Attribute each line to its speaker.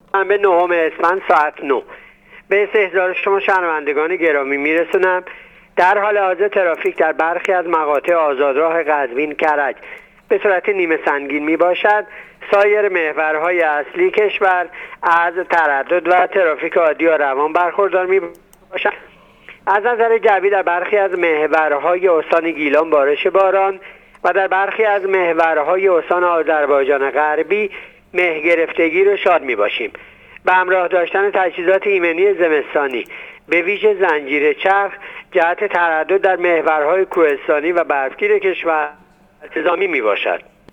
Speaker 1: شنبه 9 اسفند ساعت 9 به استحضار شما شنوندگان گرامی میرسونم. در حال حاضر ترافیک در برخی از مقاطع آزادراه قزوین کرج به صورت نیمه سنگین می باشد. سایر محورهای اصلی کشور از تردد و ترافیک عادی و روان برخوردار می باشد. از نظر جوی در برخی از محورهای استان گیلان بارش باران و در برخی از محورهای استان آذربایجان غربی مه گرفتگی رو شاد می باشیم. به همراه داشتن تجهیزات ایمنی زمستانی به ویژه زنجیر چرخ جهت تردد در محورهای کوهستانی و برفگیر کشور التزامی می باشد.